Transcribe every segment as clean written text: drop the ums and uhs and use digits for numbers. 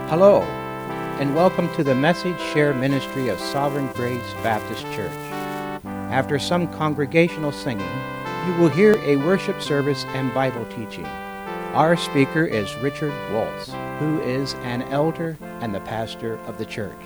Hello, and welcome to the Message Share Ministry of Sovereign Grace Baptist Church. After some congregational singing, you will hear a worship service and Bible teaching. Our speaker is Richard Waltz, who is an elder and the pastor of the church.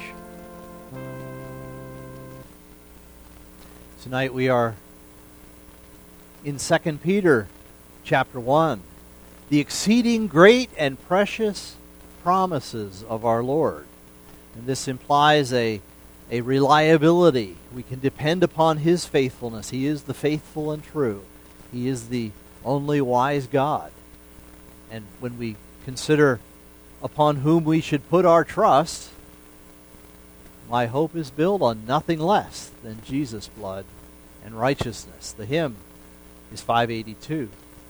Tonight we are in 2 Peter chapter 1, the exceeding great and precious promises of our Lord. And this implies a reliability. We can depend upon His faithfulness. He is the faithful and true. He is the only wise God. And when we consider upon whom we should put our trust, my hope is built on nothing less than Jesus' blood and righteousness. The hymn is 582.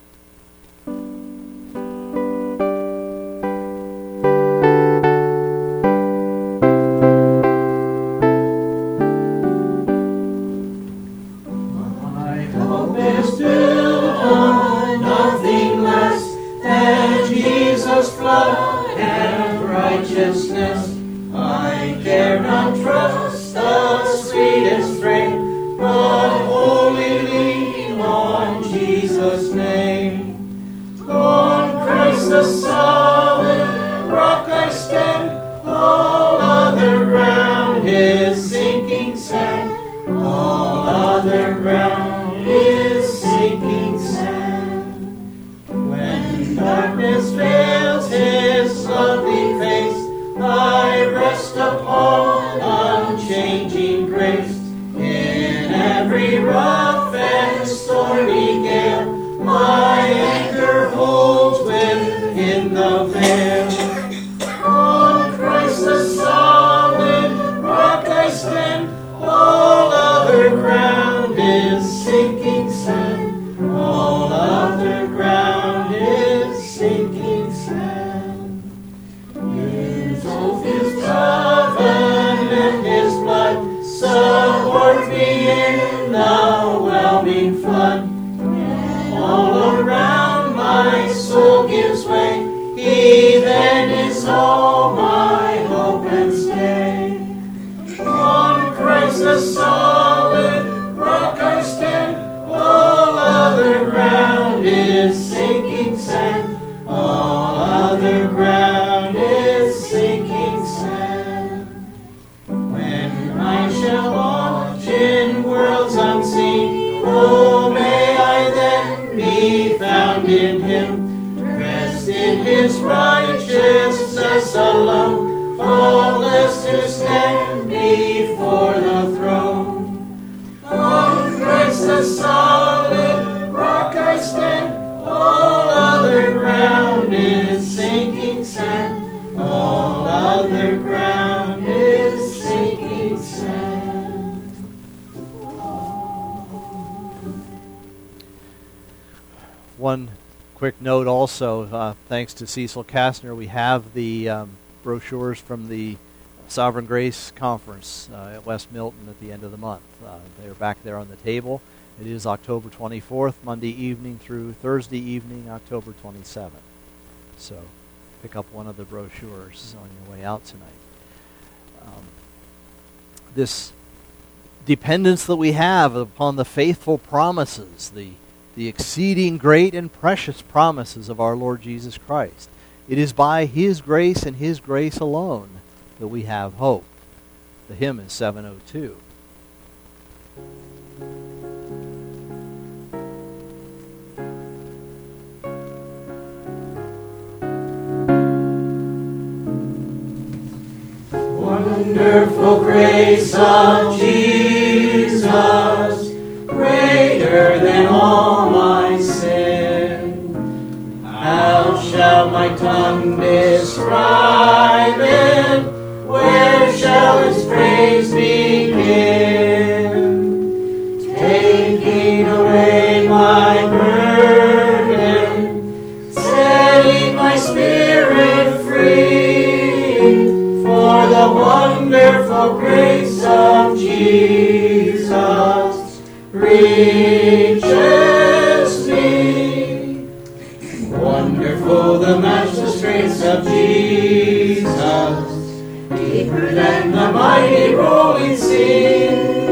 One quick note also, thanks to Cecil Kastner, we have the brochures from the Sovereign Grace Conference at West Milton at the end of the month. They're back there on the table. It is October 24th, Monday evening through Thursday evening, October 27th. So pick up one of the brochures on your way out tonight. This dependence that we have upon the faithful promises, the exceeding great and precious promises of our Lord Jesus Christ. It is by His grace and His grace alone that we have hope. The hymn is 702. Wonderful grace of Jesus, greater than all my sin. How shall my tongue describe it? Where shall its praise begin? Taking away my burden, setting my spirit free, for the wonderful grace of Jesus reaches me. Wonderful the matchless grace of Jesus, deeper than the mighty rolling sea.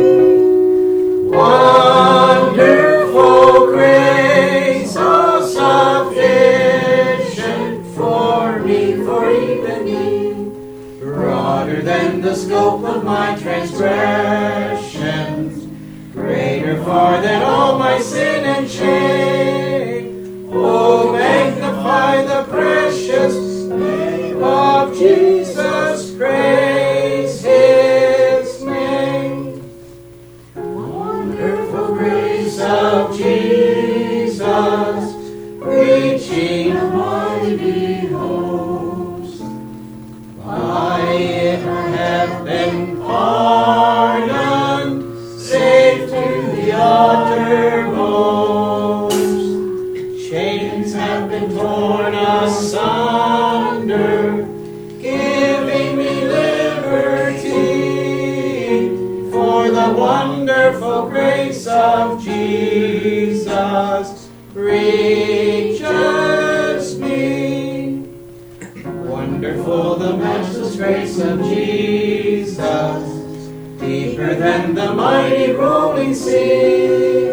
Wonderful grace, all sufficient for me, for even me. Broader than the scope of my transgressions, greater far than all my sin and shame. Oh, magnify the precious name of Jesus, praise His name. Wonderful grace of Jesus, reaching a mighty host. By it have been pardoned, saved to the uttermost. Chains have been torn asunder, giving me liberty. For the wonderful grace of Jesus reaches me. Wonderful the matchless grace of Jesus, deeper than the mighty rolling sea.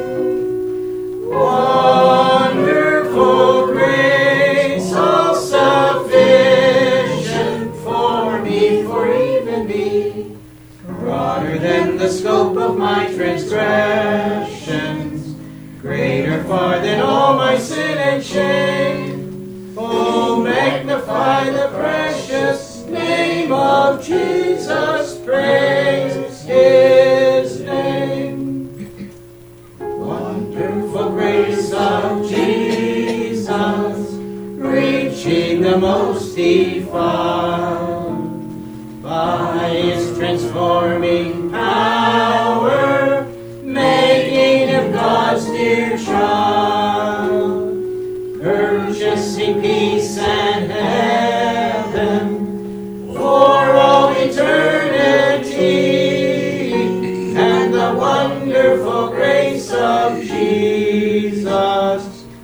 Wonderful grace, all sufficient for me, for even me. Broader than the scope of my transgressions, greater far than all my sin and shame. Oh, magnify the precious name of Jesus, praise His name. Wonderful grace of Jesus, reaching the most defiled. By His transforming power, making him God's dear child, purchasing peace and heaven for all eternity, and the wonderful grace of Jesus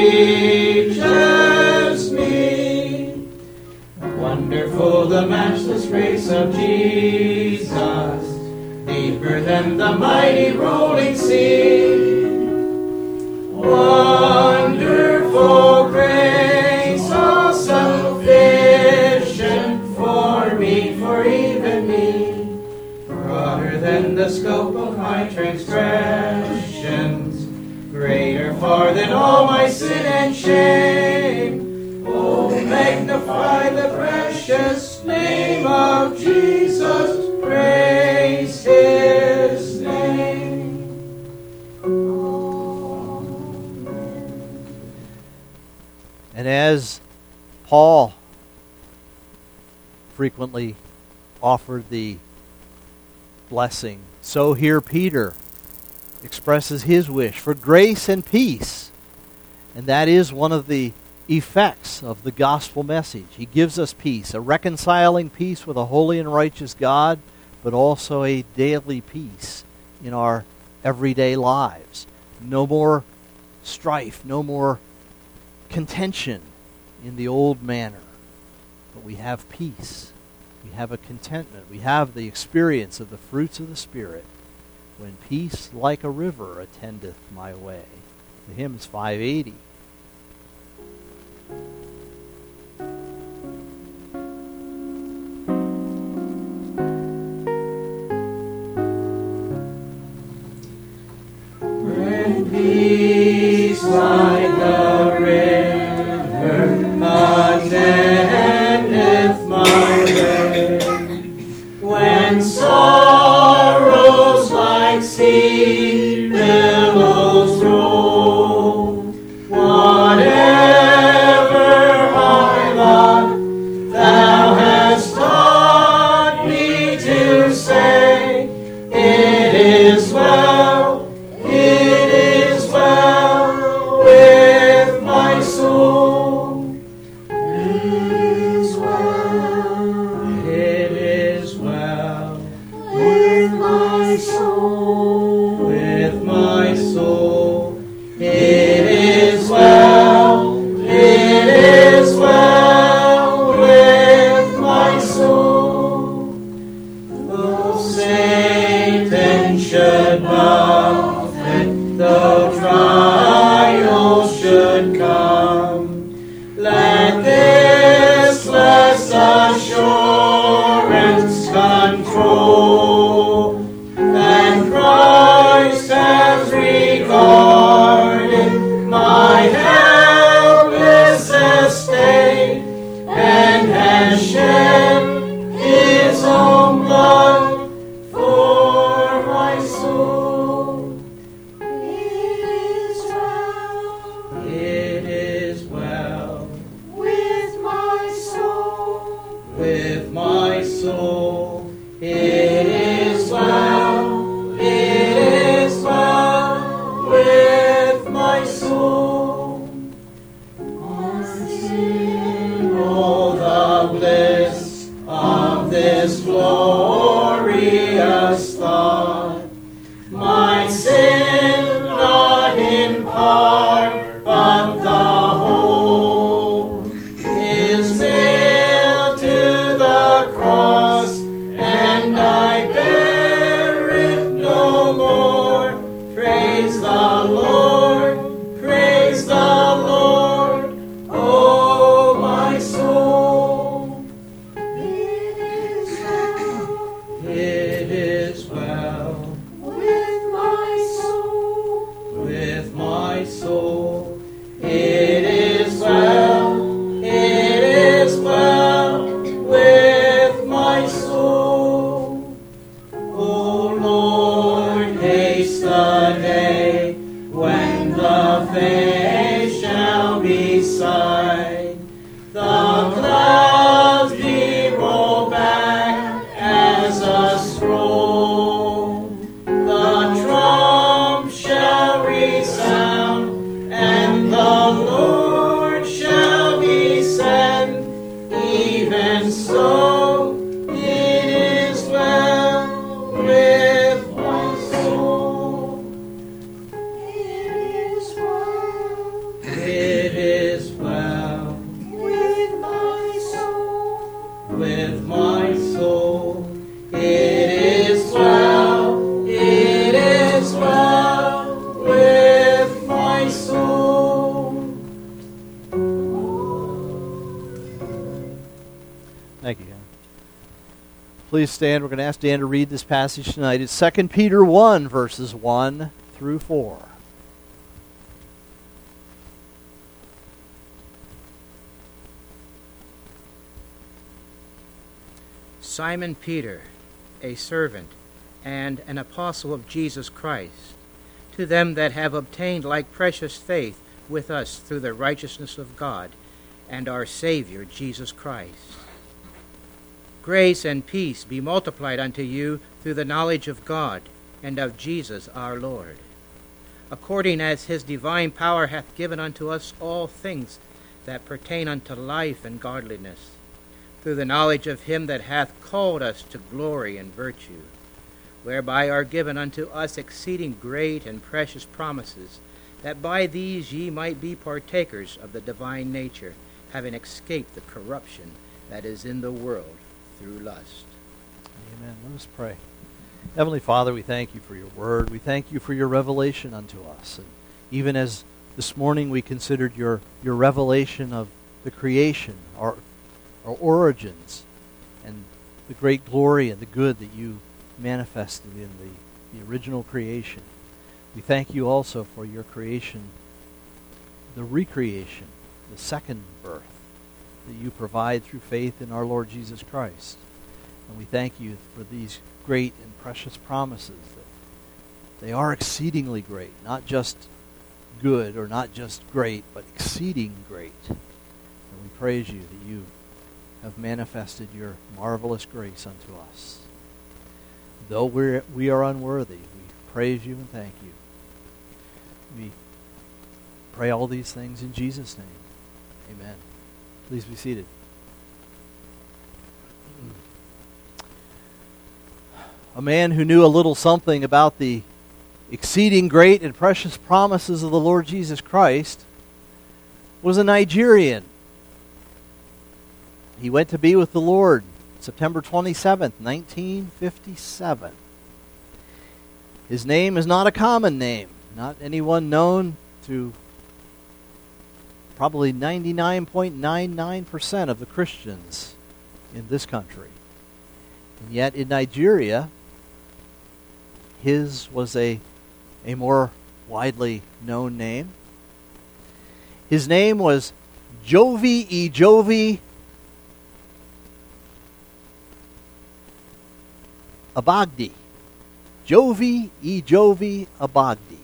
reaches me. Wonderful the matchless grace of Jesus, deeper than the mighty rolling sea. Wonderful grace, all sufficient for me, for even me. Broader than the scope of my transgressions, greater far than all my sin and shame. Oh, magnify the precious name of Jesus, praise His name. And as Paul frequently offered the blessing, so here Peter expresses his wish for grace and peace. And that is one of the effects of the gospel message. He gives us peace, a reconciling peace with a holy and righteous God, but also a daily peace in our everyday lives. No more strife, no more contention in the old manner, but we have peace. We have a contentment. We have the experience of the fruits of the Spirit. When peace like a river attendeth my way. The hymn is 580. When peace like a river attendeth my way, when sorrows like sea billows roll, with my soul. It is well, it is well with my soul. Oh, the bliss of this glorious thought, my sin not in part, but the whole is nailed to the cross, and I bear it no more. Praise the Lord, praise the Lord, oh my soul. It is well with my soul, with my soul. It is well, it is well with my soul. O Lord, haste the day when the face shall be sight. The clouds be rolled back as a scroll. The trump shall resound, and the Lord shall be sent. Even so, it is well with my soul. It is well. It is well with my soul. With my soul. It is well. It is well with my soul. Thank you, Dan. Please stand. We're going to ask Dan to read this passage tonight. It's 2 Peter 1, verses 1 through 4. Simon Peter, a servant and an apostle of Jesus Christ, to them that have obtained like precious faith with us through the righteousness of God and our Savior Jesus Christ. Grace and peace be multiplied unto you through the knowledge of God and of Jesus our Lord, according as his divine power hath given unto us all things that pertain unto life and godliness, through the knowledge of him that hath called us to glory and virtue, whereby are given unto us exceeding great and precious promises, that by these ye might be partakers of the divine nature, having escaped the corruption that is in the world through lust. Amen. Let us pray. Heavenly Father, we thank you for your word. We thank you for your revelation unto us. And even as this morning we considered your revelation of the creation, our origins, and the great glory and the good that you manifested in the original creation. We thank you also for your creation, the recreation, the second birth that you provide through faith in our Lord Jesus Christ. And we thank you for these great and precious promises that they are exceedingly great, not just good or not just great, but exceeding great. And we praise you that you have manifested your marvelous grace unto us. Though we are unworthy, we praise you and thank you. We pray all these things in Jesus' name. Amen. Please be seated. A man who knew a little something about the exceeding great and precious promises of the Lord Jesus Christ was a Nigerian. He went to be with the Lord September 27th, 1957. His name is not a common name, not anyone known to probably 99.99% of the Christians in this country. And yet in Nigeria, his was a more widely known name. His name was Jovi Ijovi Abagdi. Jovi Ijovi Abagdi.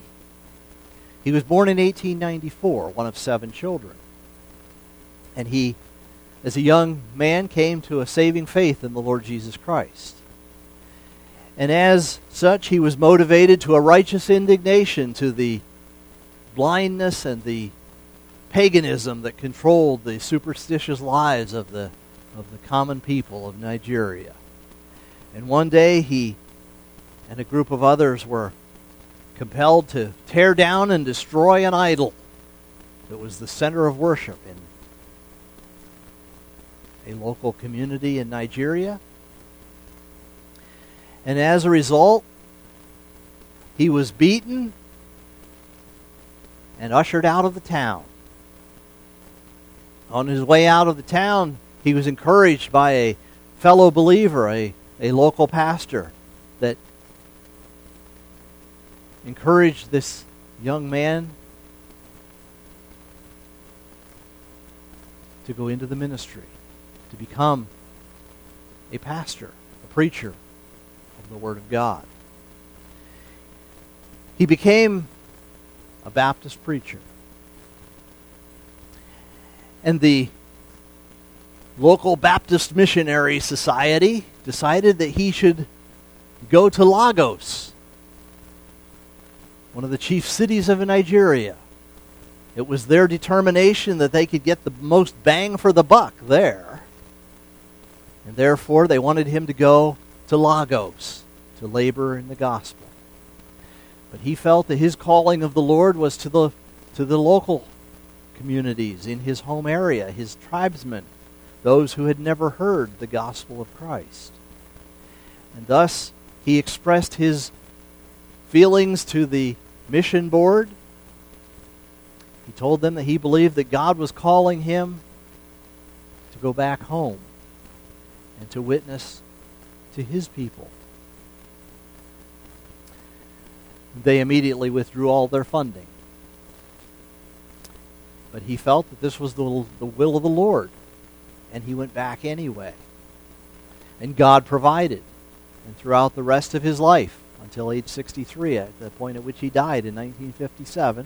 He was born in 1894, one of 7 children. And he as a young man, came to a saving faith in the Lord Jesus Christ. And as such, he was motivated to a righteous indignation to the blindness and the paganism that controlled the superstitious lives of the common people of Nigeria. And one day he and a group of others were compelled to tear down and destroy an idol that was the center of worship in a local community in Nigeria. And as a result, he was beaten and ushered out of the town. On his way out of the town, he was encouraged by a fellow believer, a local pastor, that encouraged this young man to go into the ministry, to become a pastor, a preacher of the Word of God. He became a Baptist preacher. And the local Baptist Missionary Society decided that he should go to Lagos, one of the chief cities of Nigeria. It was their determination that they could get the most bang for the buck there. And therefore, they wanted him to go to Lagos to labor in the gospel. But he felt that his calling of the Lord was to the local communities in his home area, his tribesmen, those who had never heard the gospel of Christ. And thus, he expressed his feelings to the mission board. He told them that he believed that God was calling him to go back home and to witness to his people. They immediately withdrew all their funding. But he felt that this was the will of the Lord, and he went back anyway. And God provided. And throughout the rest of his life, until age 63, at the point at which he died in 1957,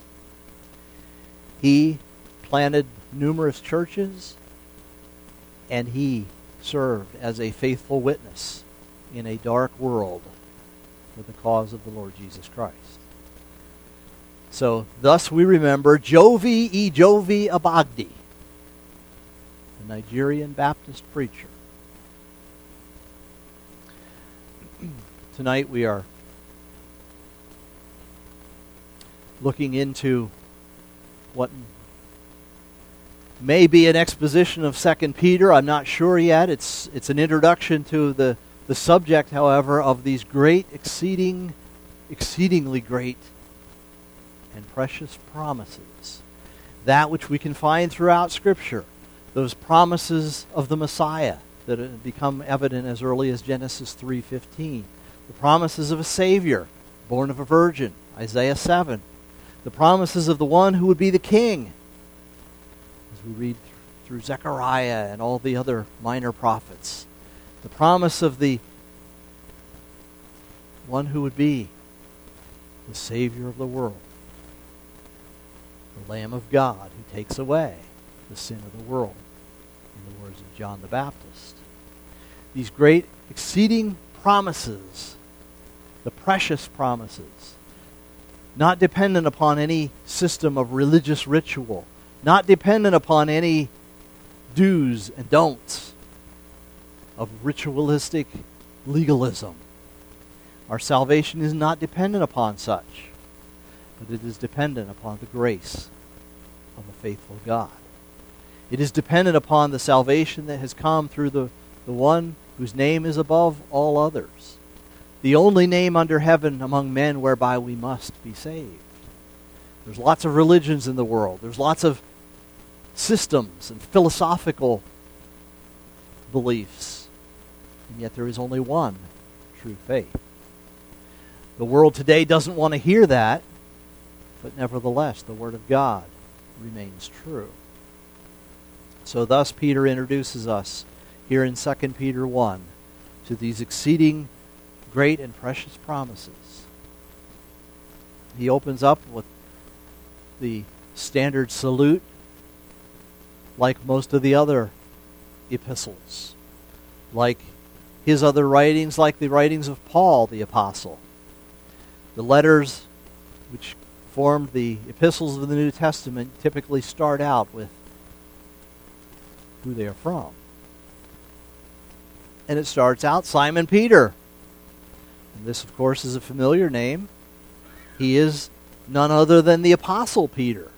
he planted numerous churches, and he served as a faithful witness in a dark world for the cause of the Lord Jesus Christ. So, thus we remember Jovi Ijovi Abagdi, a Nigerian Baptist preacher. Tonight we are looking into what may be an exposition of 2 Peter. I'm not sure yet. It's an introduction to the subject, however, of these great, exceedingly great and precious promises. That which we can find throughout Scripture. Those promises of the Messiah that have become evident as early as Genesis 3:15. The promises of a Savior, born of a virgin, Isaiah 7. The promises of the one who would be the king, as we read through Zechariah and all the other minor prophets. The promise of the one who would be the Savior of the world, the Lamb of God who takes away the sin of the world, in the words of John the Baptist. These great, exceeding promises, the precious promises, not dependent upon any system of religious ritual, not dependent upon any do's and don'ts of ritualistic legalism. Our salvation is not dependent upon such, but it is dependent upon the grace of the faithful God. It is dependent upon the salvation that has come through the one whose name is above all others, the only name under heaven among men whereby we must be saved. There's lots of religions in the world. There's lots of systems and philosophical beliefs. And yet there is only one true faith. The world today doesn't want to hear that, but nevertheless, the Word of God remains true. So thus Peter introduces us here in 2 Peter 1 to these exceeding great and precious promises. He opens up with the standard salute, like most of the other epistles, like his other writings, like the writings of Paul the apostle. The letters which formed the epistles of the New Testament typically start out with who they are from. And it starts out Simon Peter. And this, of course, is a familiar name. He is none other than the Apostle Peter.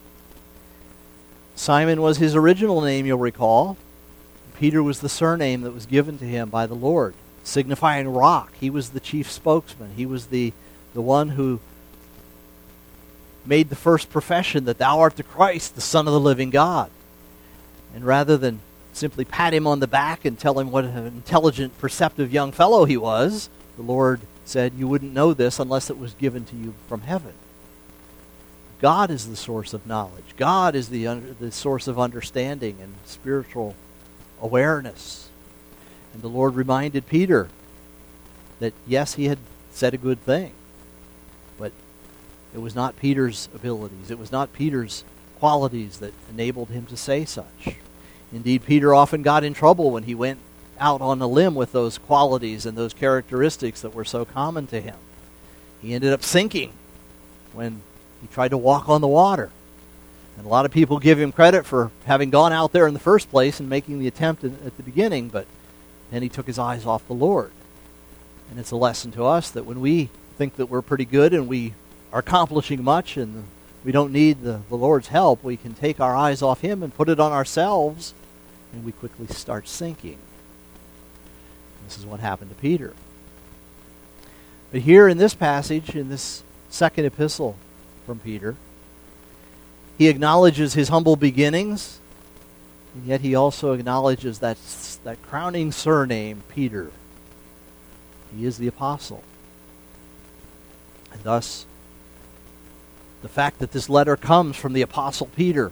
Simon was his original name, you'll recall. Peter was the surname that was given to him by the Lord, signifying rock. He was the chief spokesman. He was the one who made the first profession that thou art the Christ, the Son of the living God. And rather than simply pat him on the back and tell him what an intelligent, perceptive young fellow he was, the Lord said, you wouldn't know this unless it was given to you from heaven. God is the source of knowledge. God is the source of understanding and spiritual awareness. And the Lord reminded Peter that, yes, he had said a good thing, but it was not Peter's abilities. It was not Peter's qualities that enabled him to say such. Indeed, Peter often got in trouble when he went out on a limb with those qualities and those characteristics that were so common to him. He ended up sinking when he tried to walk on the water. And a lot of people give him credit for having gone out there in the first place and making the attempt at the beginning, but then he took his eyes off the Lord. And it's a lesson to us that when we think that we're pretty good and we are accomplishing much and we don't need the Lord's help, we can take our eyes off him and put it on ourselves, and we quickly start sinking. This is what happened to Peter. But here in this passage, in this second epistle from Peter, he acknowledges his humble beginnings, and yet he also acknowledges that crowning surname, Peter. He is the apostle. And thus, the fact that this letter comes from the apostle Peter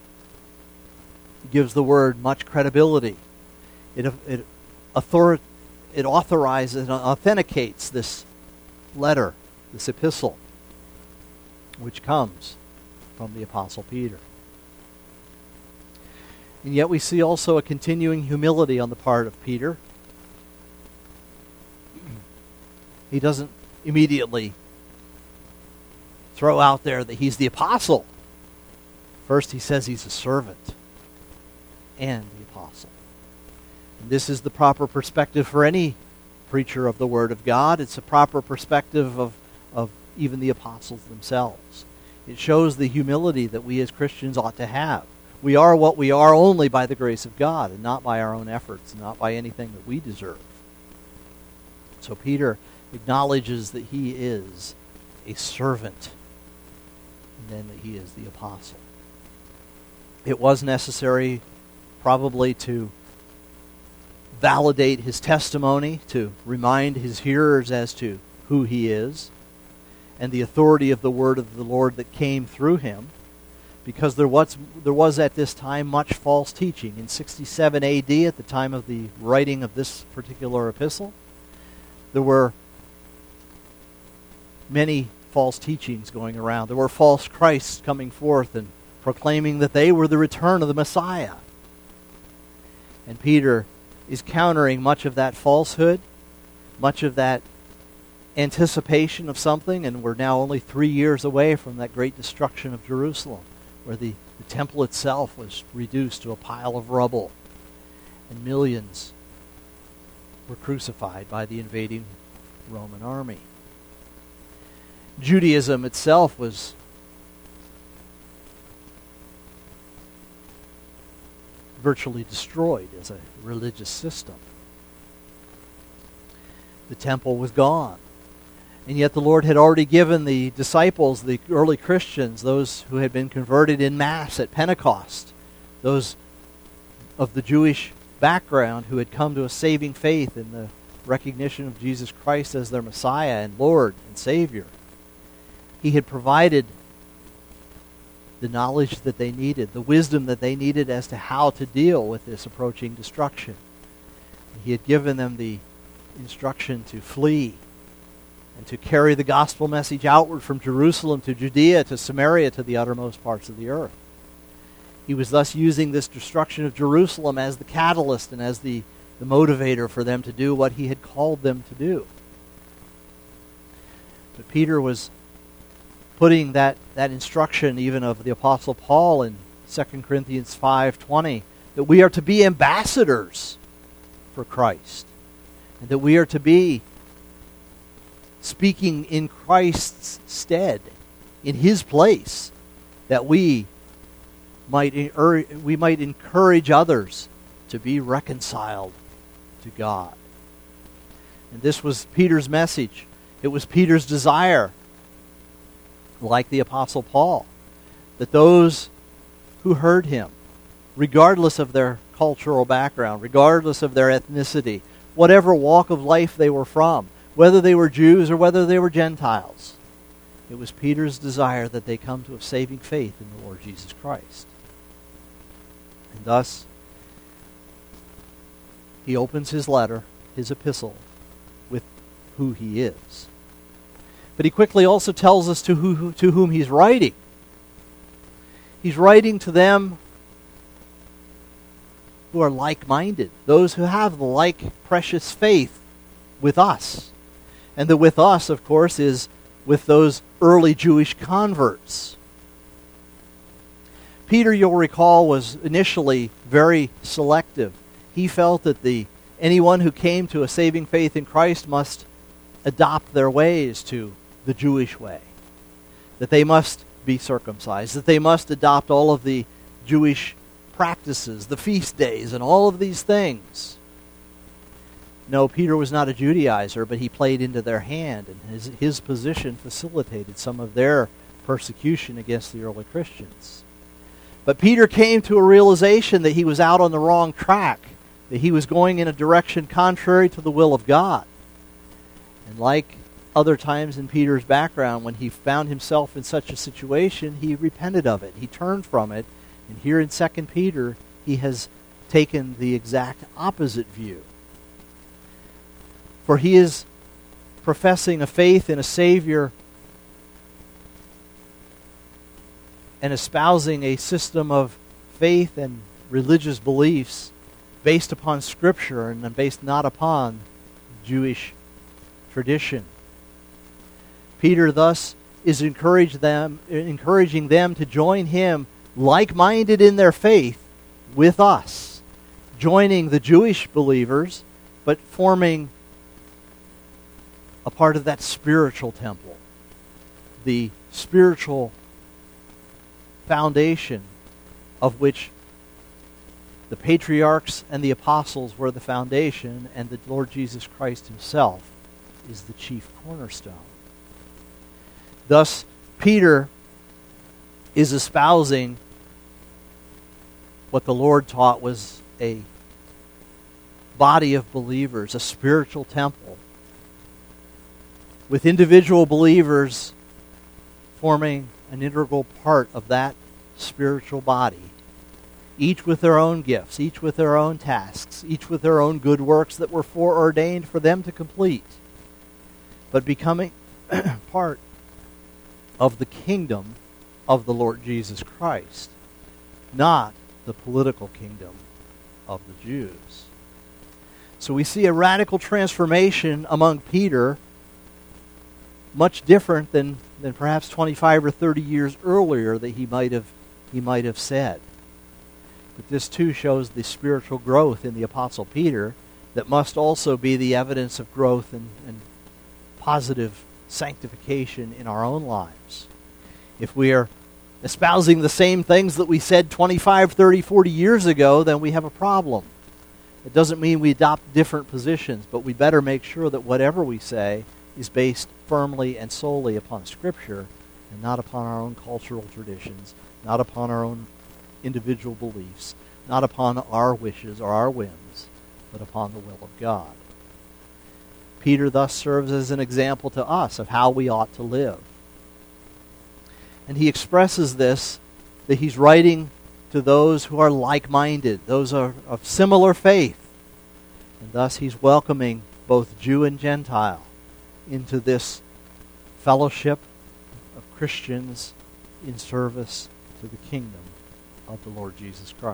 gives the word much credibility. It authorizes and authenticates this letter, this epistle, which comes from the apostle Peter. And yet we see also a continuing humility on the part of Peter. He doesn't immediately throw out there that he's the apostle. First he says he's a servant and the apostle. And this is the proper perspective for any preacher of the Word of God. It's a proper perspective of even the apostles themselves. It shows the humility that we as Christians ought to have. We are what we are only by the grace of God and not by our own efforts, not by anything that we deserve. So Peter acknowledges that he is a servant and then that he is the apostle. It was necessary probably to validate his testimony, to remind his hearers as to who he is and the authority of the word of the Lord that came through him, because there was at this time much false teaching. In 67 AD, at the time of the writing of this particular epistle, there were many false teachings going around. There were false Christs coming forth and proclaiming that they were the return of the Messiah. And Peter is countering much of that falsehood, much of that anticipation of something, and we're now only 3 years away from that great destruction of Jerusalem, where the temple itself was reduced to a pile of rubble, and millions were crucified by the invading Roman army. Judaism itself was virtually destroyed as a religious system. The temple was gone. And yet the Lord had already given the disciples, the early Christians, those who had been converted in mass at Pentecost, those of the Jewish background who had come to a saving faith in the recognition of Jesus Christ as their Messiah and Lord and Savior. He had provided the knowledge that they needed, the wisdom that they needed as to how to deal with this approaching destruction. He had given them the instruction to flee and to carry the gospel message outward from Jerusalem to Judea to Samaria to the uttermost parts of the earth. He was thus using this destruction of Jerusalem as the catalyst and as the motivator for them to do what he had called them to do. But Peter was putting that instruction even of the Apostle Paul in 2 Corinthians 5:20, that we are to be ambassadors for Christ, and that we are to be speaking in Christ's stead, in his place, that we might encourage others to be reconciled to God. And this was Peter's message. It was Peter's desire, like the Apostle Paul, that those who heard him, regardless of their cultural background, regardless of their ethnicity, whatever walk of life they were from, whether they were Jews or whether they were Gentiles, it was Peter's desire that they come to a saving faith in the Lord Jesus Christ. And thus, he opens his letter, his epistle, with who he is. But he quickly also tells us to whom he's writing. He's writing to them who are like-minded, those who have the like precious faith with us. And the with us, of course, is with those early Jewish converts. Peter, you'll recall, was initially very selective. He felt that anyone who came to a saving faith in Christ must adopt their ways to the Jewish way, that they must be circumcised, that they must adopt all of the Jewish practices, the feast days, and all of these things. No, Peter was not a Judaizer, but he played into their hand, and his position facilitated some of their persecution against the early Christians. But Peter came to a realization that he was out on the wrong track, that he was going in a direction contrary to the will of God. And like other times in Peter's background, when he found himself in such a situation, he repented of it. He turned from it. And here in 2 Peter, he has taken the exact opposite view. For he is professing a faith in a Savior and espousing a system of faith and religious beliefs based upon Scripture and based not upon Jewish tradition. Peter thus is encouraging them to join him, like-minded in their faith, with us, joining the Jewish believers, but forming a part of that spiritual temple, the spiritual foundation of which the patriarchs and the apostles were the foundation, and the Lord Jesus Christ himself is the chief cornerstone. Thus, Peter is espousing what the Lord taught was a body of believers, a spiritual temple, with individual believers forming an integral part of that spiritual body, each with their own gifts, each with their own tasks, each with their own good works that were foreordained for them to complete, but becoming part of the kingdom of the Lord Jesus Christ, not the political kingdom of the Jews. So we see a radical transformation among Peter, much different than perhaps 25 or 30 years earlier that he might have said. But this too shows the spiritual growth in the Apostle Peter that must also be the evidence of growth and positive sanctification in our own lives. If we are espousing the same things that we said 25, 30, 40 years ago, then we have a problem. It doesn't mean we adopt different positions, but we better make sure that whatever we say is based firmly and solely upon Scripture and not upon our own cultural traditions, not upon our own individual beliefs, not upon our wishes or our whims, but upon the will of God. Peter thus serves as an example to us of how we ought to live. And he expresses this, that he's writing to those who are like-minded, those are of similar faith. And thus he's welcoming both Jew and Gentile into this fellowship of Christians in service to the kingdom of the Lord Jesus Christ.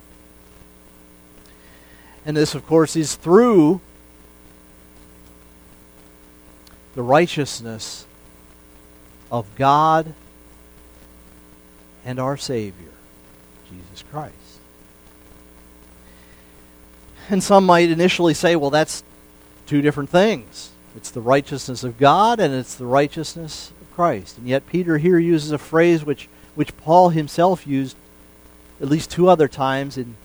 And this, of course, is through the righteousness of God and our Savior, Jesus Christ. And some might initially say, well, that's two different things. It's the righteousness of God and it's the righteousness of Christ. And yet Peter here uses a phrase which Paul himself used at least two other times in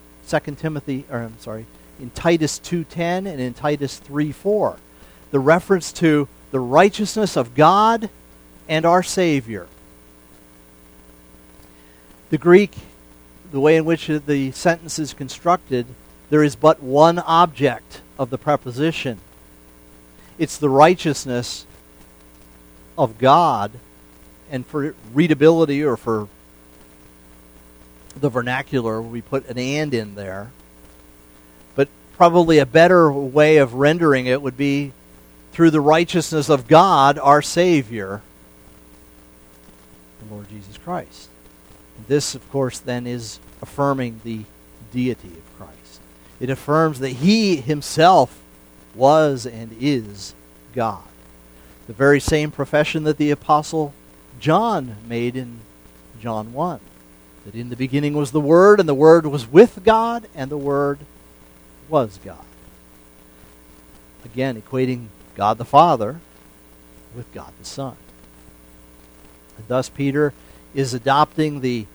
in Titus 2:10 and in Titus 3:4. The reference to the righteousness of God and our Savior. The Greek, the way in which the sentence is constructed, there is but one object of the preposition. It's the righteousness of God, and for readability or for the vernacular, we put an "and" in there. But probably a better way of rendering it would be through the righteousness of God, our Savior, the Lord Jesus Christ. And this, of course, then is affirming the deity of Christ. It affirms that He Himself was and is God. The very same profession that the Apostle John made in John 1. That in the beginning was the Word, and the Word was with God, and the Word was God. Again, equating God the Father with God the Son. And thus Peter is adopting the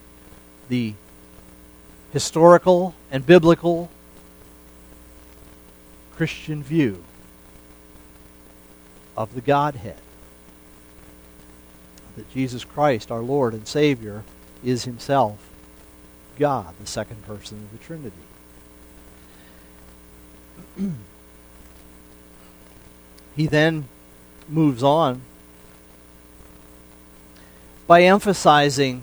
historical and biblical Christian view of the Godhead. That Jesus Christ, our Lord and Savior, is Himself God, the second person of the Trinity. He then moves on by emphasizing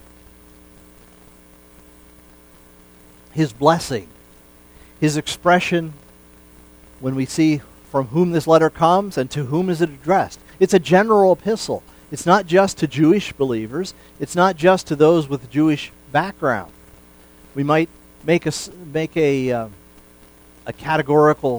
His blessing, His expression when we see from whom this letter comes and to whom is it addressed. It's a general epistle. It's not just to Jewish believers. It's not just to those with Jewish background. We might make a categorical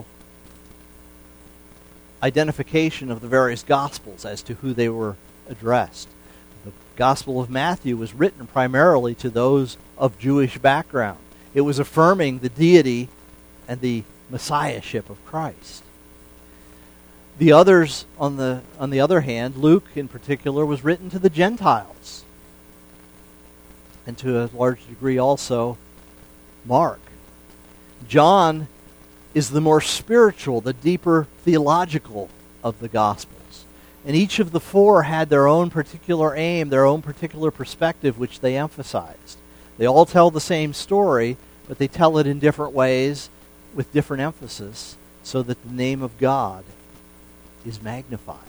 identification of the various Gospels as to who they were addressed. The Gospel of Matthew was written primarily to those of Jewish background. It was affirming the deity and the messiahship of Christ. The others, on the other hand, Luke in particular, was written to the Gentiles. And to a large degree also Mark. John is the more spiritual, the deeper theological of the Gospels. And each of the four had their own particular aim, their own particular perspective, which they emphasized. They all tell the same story, but they tell it in different ways with different emphasis so that the name of God is magnified.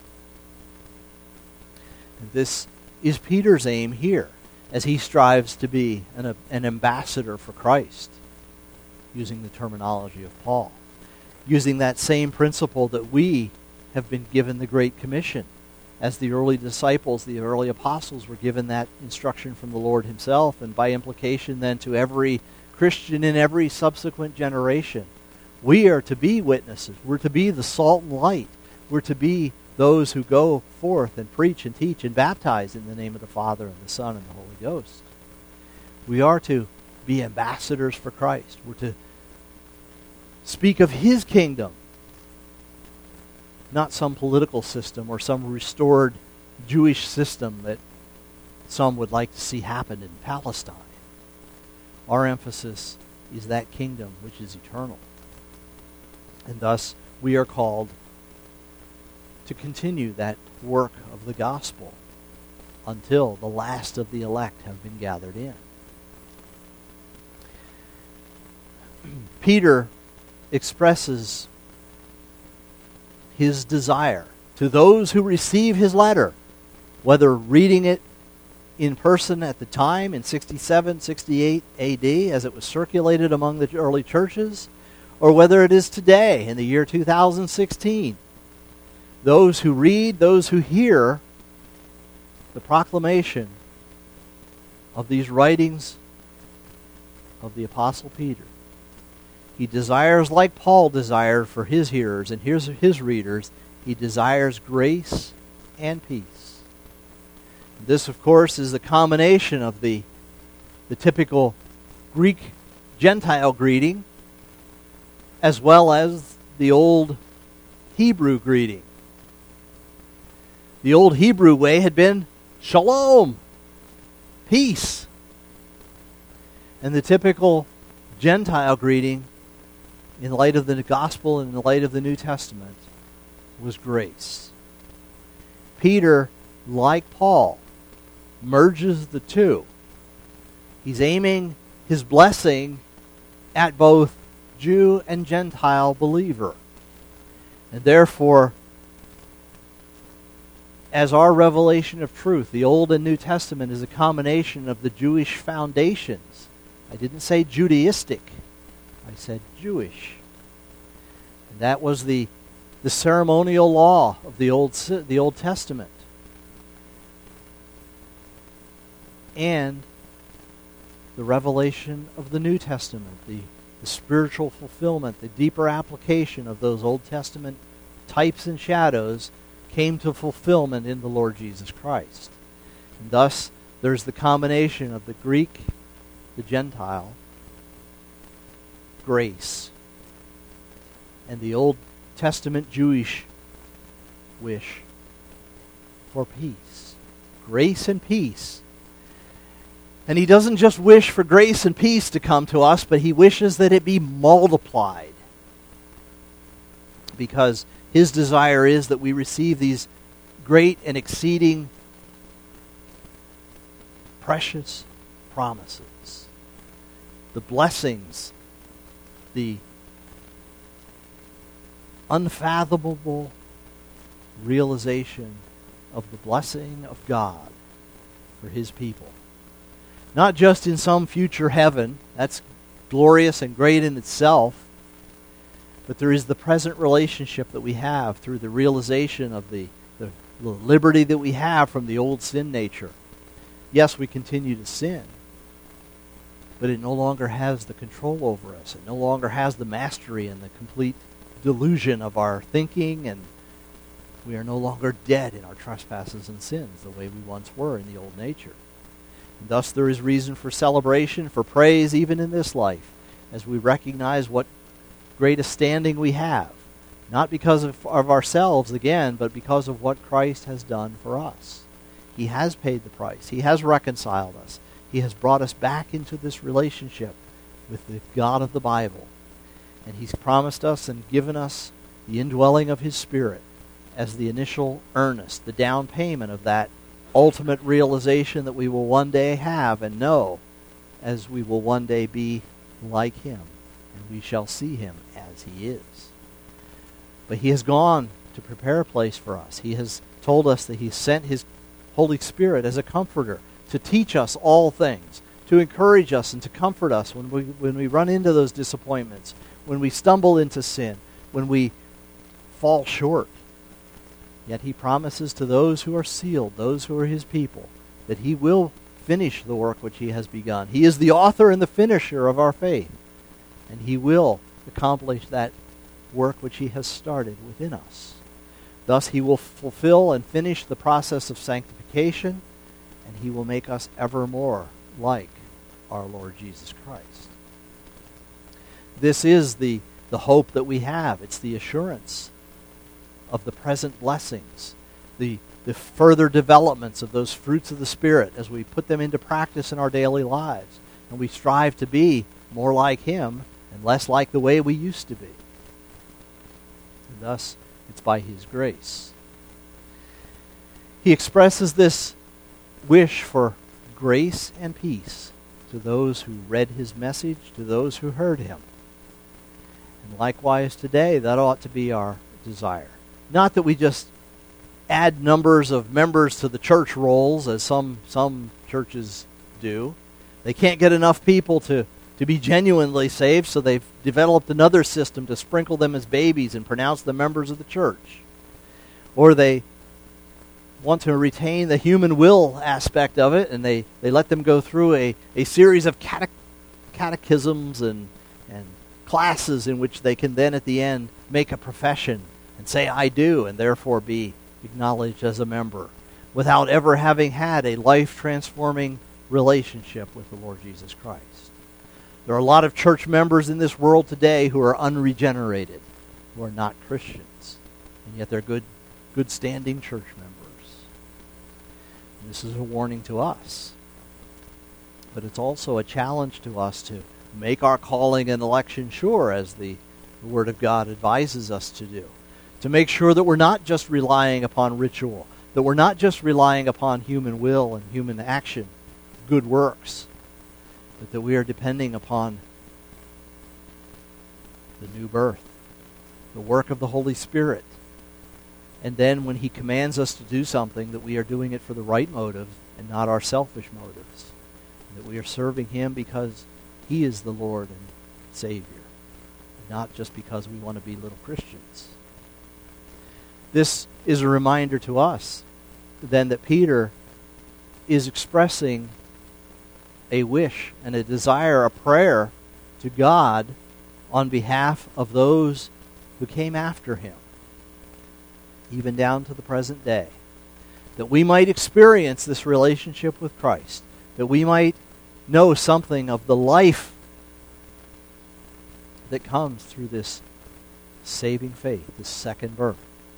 And this is Peter's aim here as he strives to be an ambassador for Christ, using the terminology of Paul, using that same principle that we have been given the Great Commission. As the early disciples, the early apostles were given that instruction from the Lord Himself, and by implication then to every Christian in every subsequent generation. We are to be witnesses. We're to be the salt and light. We're to be those who go forth and preach and teach and baptize in the name of the Father and the Son and the Holy Ghost. We are to be ambassadors for Christ. We're to speak of His kingdom, not some political system or some restored Jewish system that some would like to see happen in Palestine. Our emphasis is that kingdom which is eternal. And thus we are called to continue that work of the gospel until the last of the elect have been gathered in. Peter expresses his desire to those who receive his letter, whether reading it in person at the time in 67, 68 AD as it was circulated among the early churches, or whether it is today in the year 2016. Those who read, those who hear the proclamation of these writings of the Apostle Peter. He desires, like Paul desired for his hearers and his readers, he desires grace and peace. This, of course, is the combination of the typical Greek Gentile greeting as well as the old Hebrew greeting. The old Hebrew way had been shalom, peace. And the typical Gentile greeting, in light of the gospel and in light of the New Testament, was grace. Peter, like Paul, merges the two. He's aiming his blessing at both Jew and Gentile believer. And therefore, as our revelation of truth, the Old and New Testament is a combination of the Jewish foundations. I didn't say Judaistic. I said Jewish. And that was the ceremonial law of the Old Testament. And the revelation of the New Testament, the spiritual fulfillment, the deeper application of those Old Testament types and shadows came to fulfillment in the Lord Jesus Christ. And thus, there's the combination of the Greek, the Gentile, grace, and the Old Testament Jewish wish for peace. Grace and peace. And he doesn't just wish for grace and peace to come to us, but he wishes that it be multiplied. Because his desire is that we receive these great and exceeding precious promises. The blessings, the unfathomable realization of the blessing of God for his people. Not just in some future heaven, that's glorious and great in itself, but there is the present relationship that we have through the realization of the liberty that we have from the old sin nature. Yes, we continue to sin, but it no longer has the control over us. It no longer has the mastery and the complete delusion of our thinking, and we are no longer dead in our trespasses and sins the way we once were in the old nature. And thus there is reason for celebration, for praise, even in this life, as we recognize what greatest standing we have, not because of ourselves again, but because of what Christ has done for us. He has paid the price. He has reconciled us. He has brought us back into this relationship with the God of the Bible. And he's promised us and given us the indwelling of his Spirit as the initial earnest, the down payment of that ultimate realization that we will one day have and know, as we will one day be like him, and we shall see him as he is. But he has gone to prepare a place for us. He has told us that he sent his Holy Spirit as a comforter to teach us all things, to encourage us and to comfort us when we run into those disappointments, when we stumble into sin, when we fall short. Yet he promises to those who are sealed, those who are his people, that he will finish the work which he has begun. He is the author and the finisher of our faith, and he will accomplish that work which he has started within us. Thus he will fulfill and finish the process of sanctification, and he will make us ever more like our Lord Jesus Christ. This is the hope that we have. It's the assurance of the present blessings, the further developments of those fruits of the Spirit as we put them into practice in our daily lives, and we strive to be more like him and less like the way we used to be. And thus, it's by his grace. He expresses this wish for grace and peace to those who read his message, to those who heard him. And likewise today, that ought to be our desire. Not that we just add numbers of members to the church rolls, as some churches do. They can't get enough people to be genuinely saved, so they've developed another system to sprinkle them as babies and pronounce them members of the church. Or they want to retain the human will aspect of it, and they let them go through a series of catechisms and classes in which they can then at the end make a profession and say, I do, and therefore be acknowledged as a member, without ever having had a life-transforming relationship with the Lord Jesus Christ. There are a lot of church members in this world today who are unregenerated, who are not Christians, and yet they're good standing church members. And this is a warning to us. But it's also a challenge to us to make our calling and election sure, as the Word of God advises us to do. To make sure that we're not just relying upon ritual, that we're not just relying upon human will and human action, good works, but that we are depending upon the new birth, the work of the Holy Spirit. And then when He commands us to do something, that we are doing it for the right motives and not our selfish motives. And that we are serving Him because He is the Lord and Savior, not just because we want to be little Christians. This is a reminder to us then that Peter is expressing a wish and a desire, a prayer to God on behalf of those who came after him, even down to the present day, that we might experience this relationship with Christ, that we might know something of the life that comes through this saving faith, this second birth.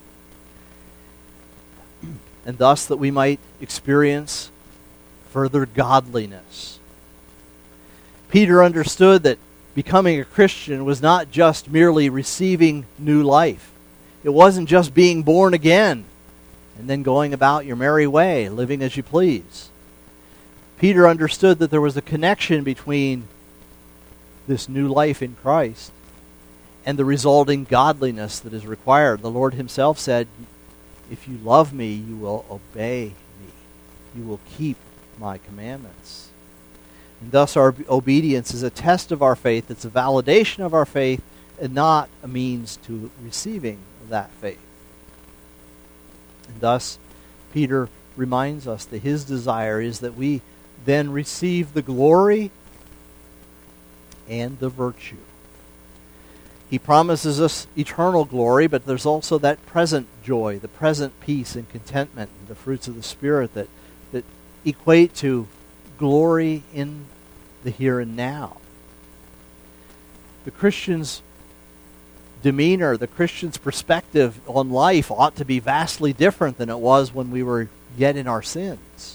And thus that we might experience further godliness. Peter understood that becoming a Christian was not just merely receiving new life. It wasn't just being born again and then going about your merry way, living as you please. Peter understood that there was a connection between this new life in Christ and the resulting godliness that is required. The Lord Himself said, if you love me, you will obey me. You will keep my commandments. And thus our obedience is a test of our faith. It's a validation of our faith and not a means to receiving that faith. And thus, Peter reminds us that his desire is that we then receive the glory and the virtue. He promises us eternal glory, but there's also that present joy, the present peace and contentment, and the fruits of the Spirit that equate to glory in the here and now. The Christian's demeanor, the Christian's perspective on life ought to be vastly different than it was when we were yet in our sins.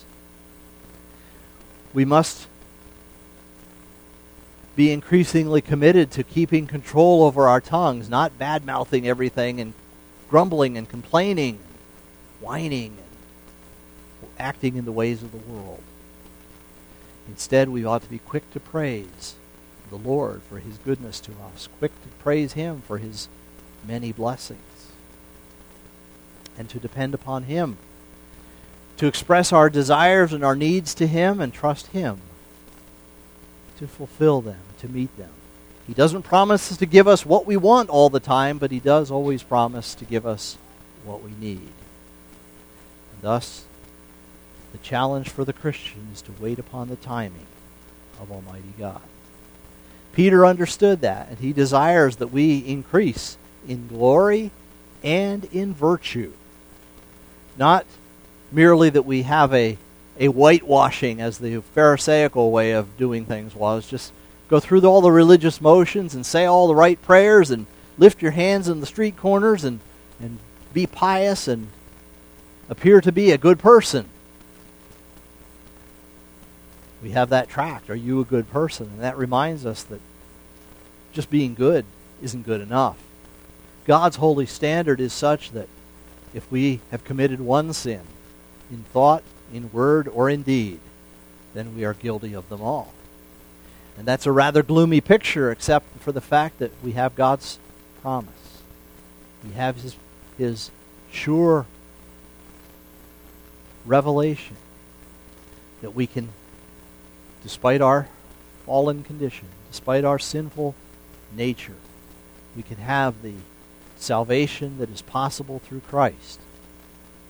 We must be increasingly committed to keeping control over our tongues, not bad-mouthing everything and grumbling and complaining, and whining and acting in the ways of the world. Instead, we ought to be quick to praise the Lord for His goodness to us, quick to praise Him for His many blessings, and to depend upon Him, to express our desires and our needs to Him and trust Him to fulfill them, to meet them. He doesn't promise to give us what we want all the time, but He does always promise to give us what we need. And thus, the challenge for the Christian is to wait upon the timing of Almighty God. Peter understood that, and he desires that we increase in glory and in virtue. Not merely that we have a whitewashing, as the Pharisaical way of doing things was, just go through all the religious motions and say all the right prayers and lift your hands in the street corners and be pious and appear to be a good person. We have that tract, Are You a Good Person? And that reminds us that just being good isn't good enough. God's holy standard is such that if we have committed one sin, in thought, in word, or in deed, then we are guilty of them all. And that's a rather gloomy picture, except for the fact that we have God's promise. We have His sure revelation that we can, despite our fallen condition, despite our sinful nature, we can have the salvation that is possible through Christ,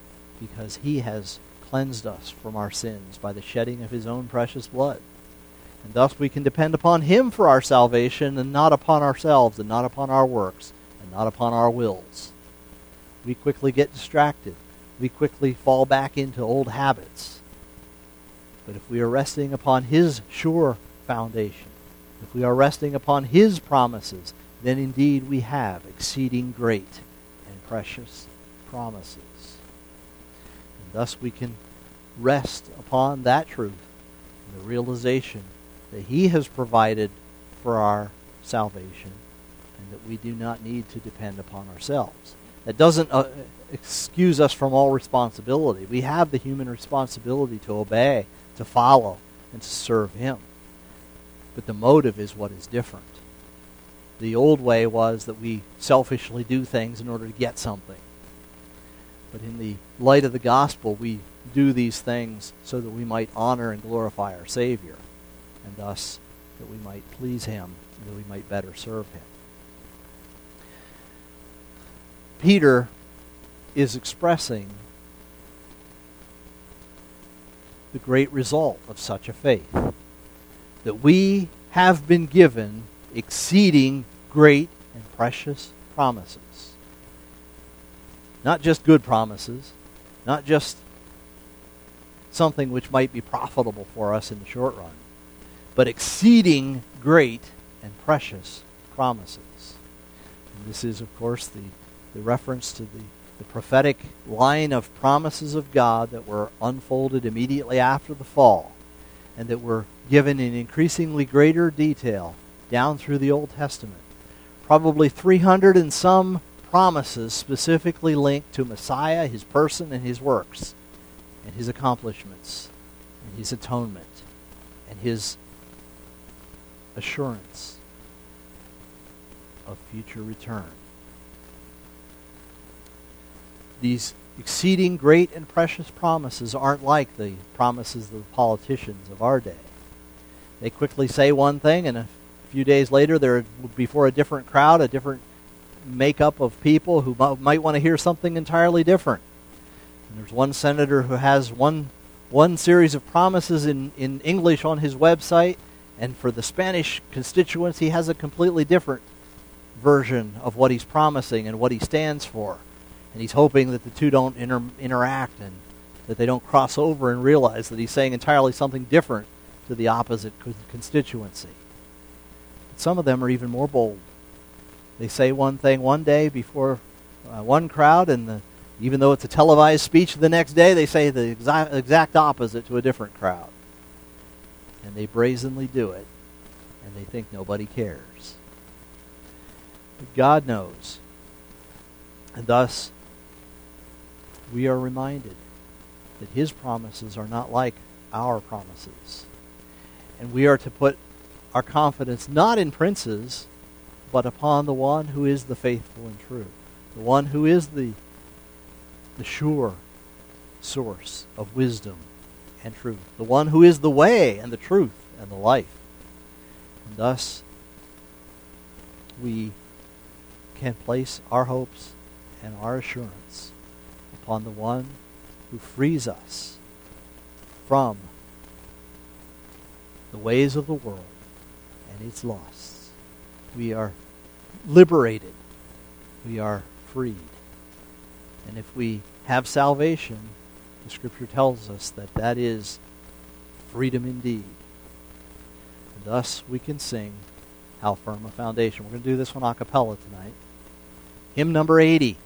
because He has cleansed us from our sins by the shedding of His own precious blood. And thus we can depend upon Him for our salvation and not upon ourselves and not upon our works and not upon our wills. We quickly get distracted. We quickly fall back into old habits. But if we are resting upon His sure foundation, if we are resting upon His promises, then indeed we have exceeding great and precious promises. And thus we can rest upon that truth and the realization that He has provided for our salvation and that we do not need to depend upon ourselves. That doesn't excuse us from all responsibility. We have the human responsibility to obey, to follow, and to serve Him. But the motive is what is different. The old way was that we selfishly do things in order to get something. But in the light of the gospel, we do these things so that we might honor and glorify our Savior, and thus that we might please Him, and that we might better serve Him. Peter is expressing the great result of such a faith, that we have been given exceeding great and precious promises. Not just good promises, not just something which might be profitable for us in the short run, but exceeding great and precious promises. And this is, of course, the reference to the prophetic line of promises of God that were unfolded immediately after the fall, and that were given in increasingly greater detail down through the Old Testament. Probably 300 and some promises specifically linked to Messiah, His person, and His works, and His accomplishments, and His atonement, and His assurance of future return. These exceeding great and precious promises aren't like the promises of the politicians of our day. They quickly say one thing, and a few days later they're before a different crowd, a different makeup of people who might want to hear something entirely different. And there's one senator who has one series of promises in English on his website, and for the Spanish constituents he has a completely different version of what he's promising and what he stands for. And he's hoping that the two don't interact and that they don't cross over and realize that he's saying entirely something different to the opposite constituency. But some of them are even more bold. They say one thing one day before one crowd, and even though it's a televised speech the next day, they say the exact opposite to a different crowd. And they brazenly do it, and they think nobody cares. But God knows. And thus, we are reminded that His promises are not like our promises. And we are to put our confidence not in princes, but upon the one who is the faithful and true, the one who is the sure source of wisdom and truth, the one who is the way and the truth and the life. And thus, we can place our hopes and our assurance upon the one who frees us from the ways of the world and its lusts. We are liberated. We are freed. And if we have salvation, the Scripture tells us that that is freedom indeed. And thus we can sing How Firm a Foundation. We're going to do this one a cappella tonight. Hymn number 80.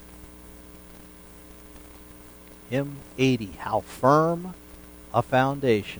Hymn 80, How Firm a Foundation.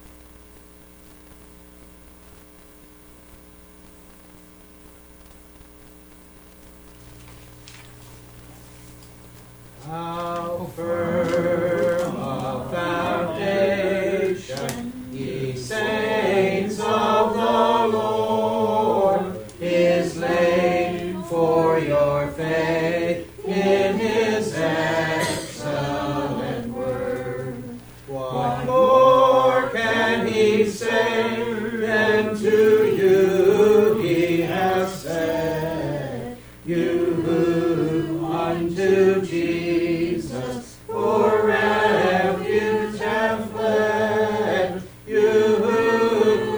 How firm a foundation, ye saints of the Lord, is laid for your faith in His excellent word. What more can He say than to you He has said? You who unto Jesus for refuge have fled, you who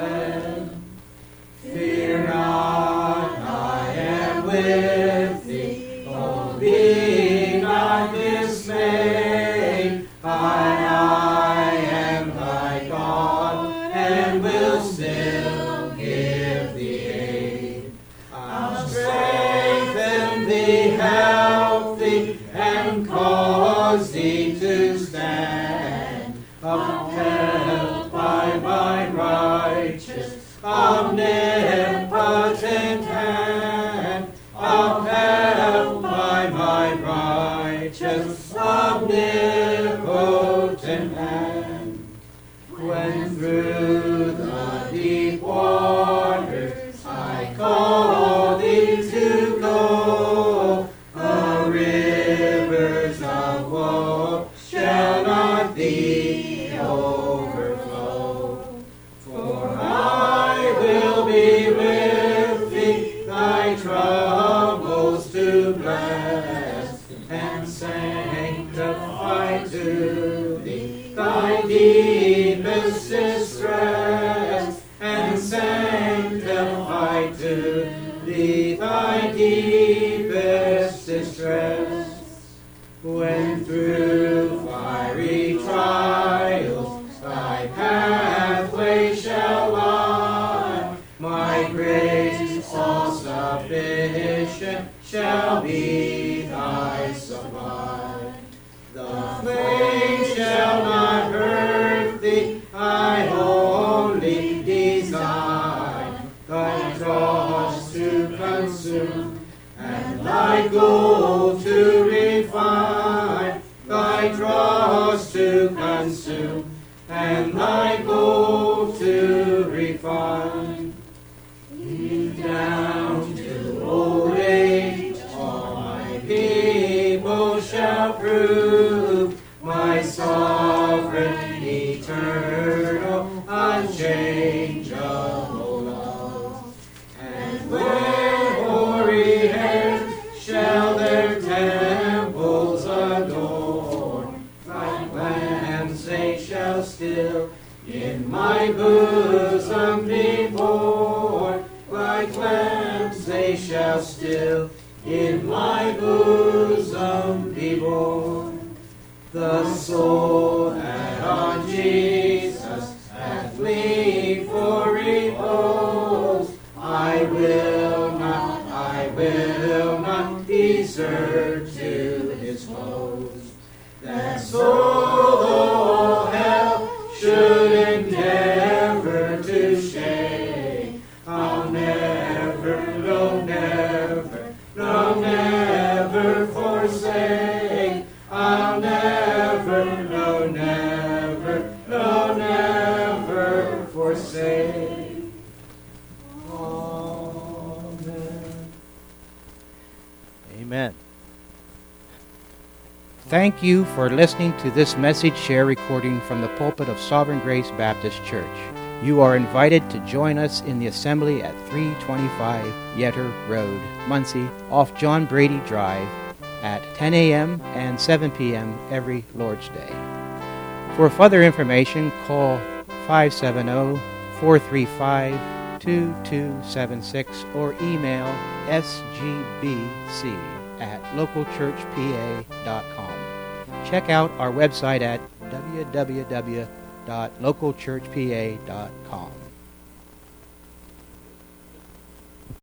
fled. Fear not, I am with thee. Oh, be not dismayed. I am thy God, and will still give thee aid. I'll strengthen thee, help thee, and cause thee to stand, upheld by my righteous, omnipotent hand, upheld by my righteous, omnipotent hand. When through the deep waters I call thee to go, the rivers of woe shall not thee overflow. For I will be with thee, thy troubles to bless, and sanctify to thee thy deepest distress, and sanctify to thee thy deepest distress. When through fiery trials thy pathway shall lie, my grace all sufficient shall be thy supply. The flame shall not hurt thee, I only design thy dross to consume, and thy gold to refine, thy dross to consume, and thy gold to refine. Even down to old age, all my people shall prove my sovereign, eternal, unchangeable love. And when hoary hairs shall their temples adorn, like lambs they shall still in my bosom be born, like lambs they shall still in my bosom be born. The soul that on Jesus hath leaned for repose, I will not desert to his foes. That soul, though hell should endeavor to shake, I'll never, no, never forsake. I'll never, no, never forsake. Amen. Amen. Thank you for listening to this message share recording from the pulpit of Sovereign Grace Baptist Church. You are invited to join us in the assembly at 325 Yetter Road, Muncie, off John Brady Drive, at 10 a.m. and 7 p.m. every Lord's Day. For further information, call 570-435-2276 or email sgbc@localchurchpa.com. Check out our website at www.localchurchpa.com.